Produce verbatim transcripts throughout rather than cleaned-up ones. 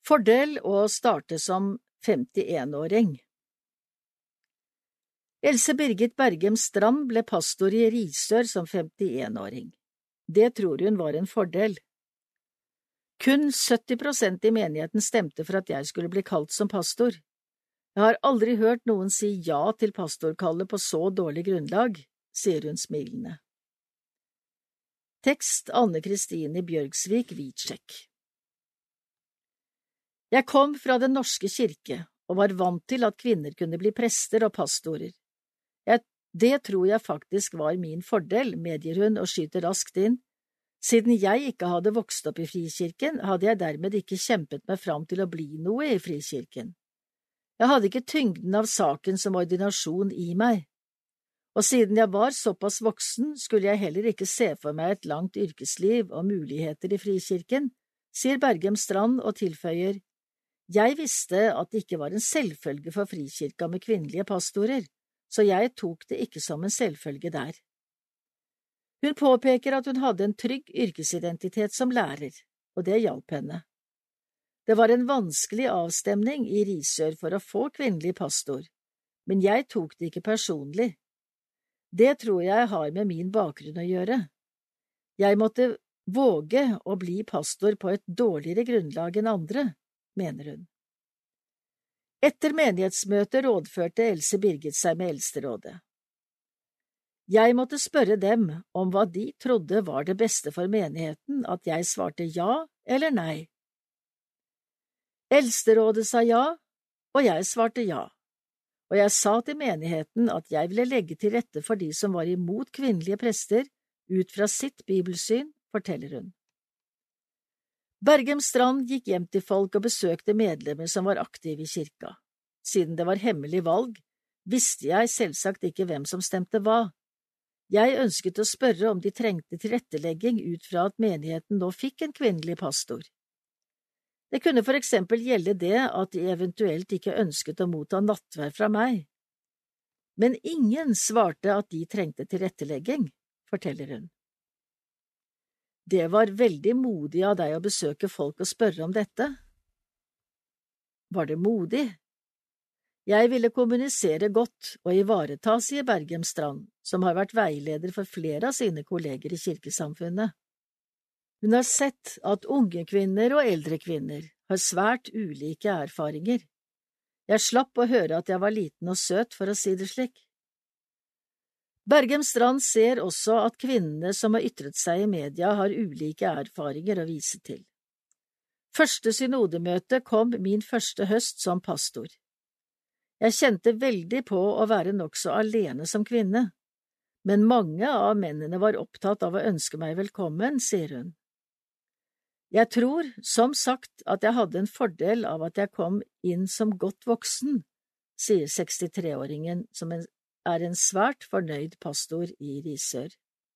Fordel å starte som femtienåring. Else Birgit Bergem Strand ble pastor i Risør som femtienåring. Det tror hun var en fordel. Kun sytti prosent i menigheten stemte for at jeg skulle bli kalt som pastor. Jeg har aldri hørt noen si ja til pastorkallet på så dårlig grunnlag, sier hun smilende. Tekst Anne Kristine Bjørgsvik Hvitsjekk. Jeg kom fra Den norske kirke og var vant til at kvinner kunne bli prester og pastorer. Jeg, det tror jeg faktisk var min fordel, medgir hun og skyter raskt inn. Siden jeg ikke hadde vokst opp i Frikirken, hadde jeg dermed ikke kjempet meg fram til å bli noe i Frikirken. Jeg hadde ikke tyngden av saken som ordinasjon i meg. Og siden jeg var såpass voksen, skulle jeg heller ikke se for meg et langt yrkesliv og muligheter i Frikirken, sier Bergem Strand og tilføyer. Jeg visste at det ikke var en selvfølge for Frikirka med kvinnelige pastorer, så jeg tok det ikke som en selvfølge der. Hun påpeker at hun hadde en trygg yrkesidentitet som lærer, og det hjalp henne. Det var en vanskelig avstemning i Risør for å få kvinnelig pastor, men jeg tok det ikke personlig. Det tror jeg har med min bakgrunn å gjøre. Jeg måtte våge å bli pastor på et dårligere grunnlag enn andre, mener hun. Etter menighetsmøtet rådførte Else Birgit seg med Eldsterådet. Jeg måtte spørre dem om hva de trodde var det beste for menigheten, at jeg svarte ja eller nei. Eldsterådet sa ja, og jeg svarte ja, og jeg sa til menigheten at jeg ville legge til rette for de som var imot kvinnelige prester, ut fra sitt bibelsyn, forteller hun. Bergem Strand gikk hjem til folk og besøkte medlemmer som var aktive i kirka. Siden det var hemmelig valg, visste jeg selvsagt ikke hvem som stemte hva. Jeg ønsket å spørre om de trengte tilrettelegging ut fra at menigheten nå fikk en kvinnelig pastor. Det kunne for eksempel gjelde det at de eventuelt ikke ønsket å motta nattverd fra meg. Men ingen svarte at de trengte tilrettelegging, forteller hun. Det var veldig modig av deg å besøke folk og spørre om dette. Var det modig? Jeg ville kommunisere godt og ivareta, sier Bergem Strand, som har vært veileder for flere av sine kolleger i kirkesamfunnet. Hun har sett at unge kvinner og eldre kvinner har svært ulike erfaringer. Jeg slapp å høre at jeg var liten og søt, for å si det slik. Bergem Strand ser også at kvinnene som har ytret seg i media har ulike erfaringer å vise til. Første synodemøte kom min første høst som pastor. Jeg kjente veldig på å være nokså alene som kvinne, men mange av mennene var opptatt av å ønske meg velkommen, sier hun. Jeg tror, som sagt, at jeg hadde en fordel av at jeg kom inn som godt voksen, sier sekstitreåringen som en er en svært fornøyd pastor i Risør.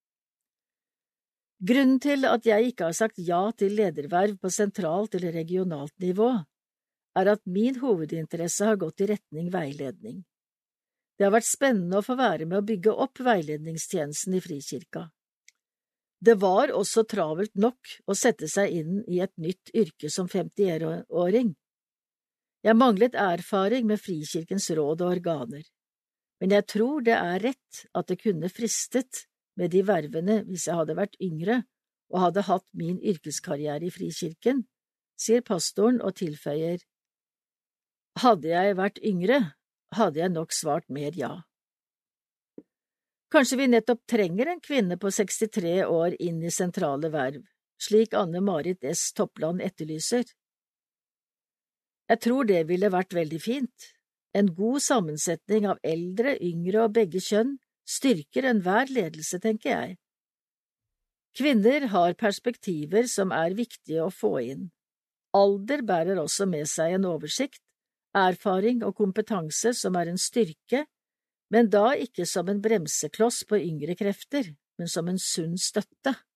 Grunnen til at jeg ikke har sagt ja til lederverv på sentralt eller regionalt nivå, er at min hovedinteresse har gått i retning veiledning. Det har vært spennende å få være med å bygge opp veiledningstjenesten i Frikirka. Det var også travelt nok å sette seg inn i et nytt yrke som femtiåring. Jeg manglet erfaring med Frikirkens råd og organer. Men jeg tror det er rett at det kunne fristet med de vervene hvis jeg hadde vært yngre og hadde hatt min yrkeskarriere i Frikirken, sier pastoren og tilføyer. Hadde jeg vært yngre, hadde jeg nok svart mer ja. Kanskje vi nettopp trenger en kvinne på sekstitre år inn i sentrale verv, slik Anne-Marit S. Toppland etterlyser. Jeg tror det ville vært veldig fint. En god sammensetning av eldre, yngre og begge kjønn styrker enhver ledelse, tenker jeg. Kvinner har perspektiver som er viktige å få inn. Alder bærer også med seg en oversikt, erfaring og kompetanse som er en styrke, men da ikke som en bremsekloss på yngre krefter, men som en sunn støtte.